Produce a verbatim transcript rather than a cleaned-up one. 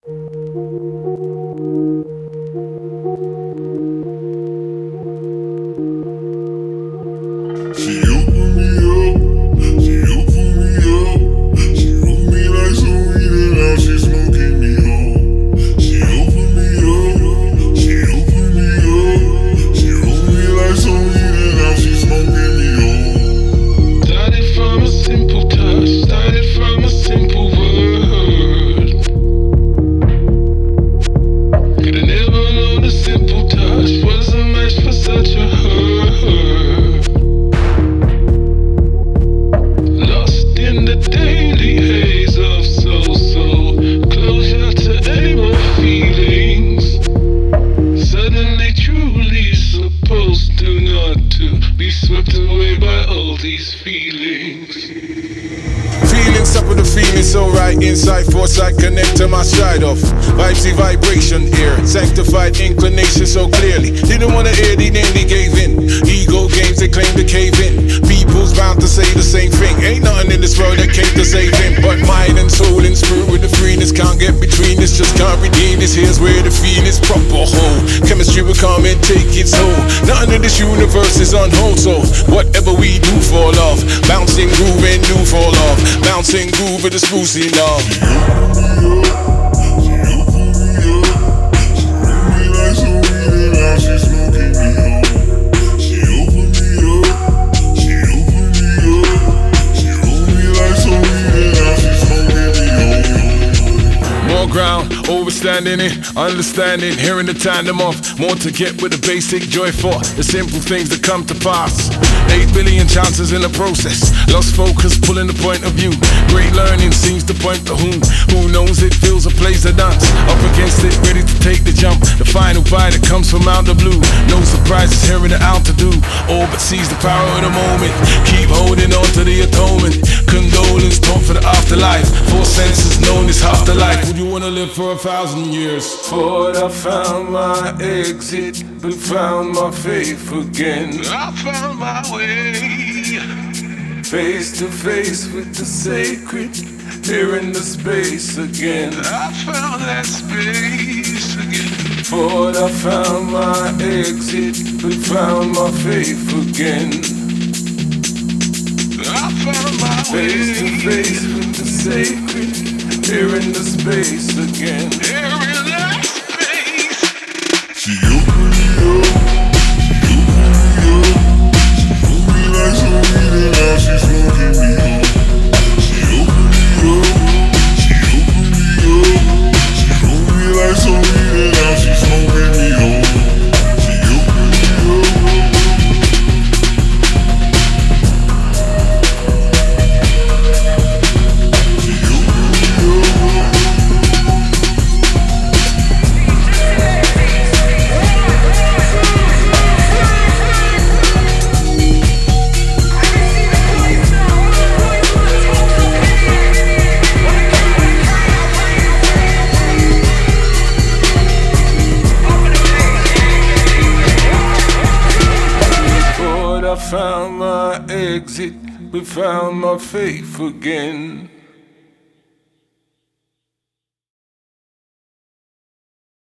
She opened me up, she opened me up. She rolled me like some weed and now she smoking me home. She opened me up, she opened me up. She rolled me like some weed and now she smoking me home. Started from a simple touch, started from a simple word. Could've never known a simple touch was a match for such a hurt. Lost in the daily haze of so-so, closure to any more feelings. Suddenly truly supposed to not to be swept away by all these feelings. Feelings up with the feeling so right inside, foresight connect to my side of vibesy vibration here, sanctified inclination so clearly. Didn't wanna hear, they nearly gave in. Ego games they claim to cave in. People's bound to say the same thing. Ain't nothing in this world that came to save him, but mind and soul and spirit with the freeness can't get between this, just can't redeem this. Here's where the feeling's proper whole. Chemistry will come and take its hold. Nothing in this universe is on hold, so whatever we do fall off. Bouncing groove and do fall off. Bouncing groove with the sprucing off. She opened me up, she opened me up. She rolled me like some weed and now she smoking me home. She opened me up, she opened me up. She rolled me like some weed and now she smoking me home. More ground, overstanding it, understanding, hearing the tandem of more to get with the basic joy for the simple things that come to pass. Eight billion chances in the process, lost focus, pulling the point of view. Great learning seems to point to whom. Who knows it feels a place to dance. Up against it, ready to take the jump. The final bite that comes from out the blue. No surprises here in the out to do. All but seize the power of the moment. Keep holding on to the atonement. Condolence taught for the afterlife. Four senses known as half the life. Would you wanna live for a thousand years? Thought I found my exit, but found my faith again. I found my way. Face to face with the sacred, here in the space again. I found that space again. Thought I found my exit, but found my faith again. I found my Face to way. face with the sacred, here in the space again. Here in that space. She opened me up, she opened me up. She rolled me like some weed and now she smoking me home. She opened me up, she opened me up. She rolled me like some weed and now she smoking me home. She opened me up. She opened me up. Thought I found my exit, but found my faith again.